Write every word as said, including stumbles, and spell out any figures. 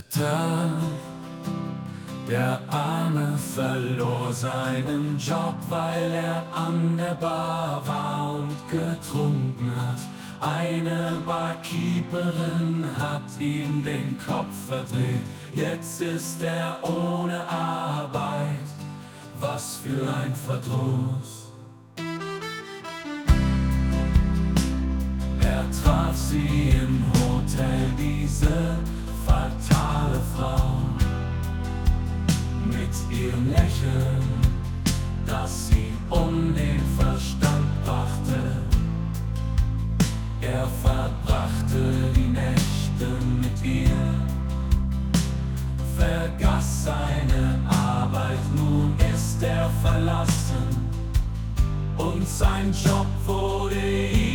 Mister. Der Arme verlor seinen Job, weil er an der Bar war und getrunken hat. Eine Barkeeperin hat ihm den Kopf verdreht. Jetzt ist er ohne Arbeit. Was für ein Verdruss. Er traf sie im Hotel, diese fatale Frau, mit ihrem Lächeln, das ihn um den Verstand brachte. Er verbrachte die Nächte mit ihr, vergaß seine Arbeit, nun ist er verlassen und sein Job wurde ihm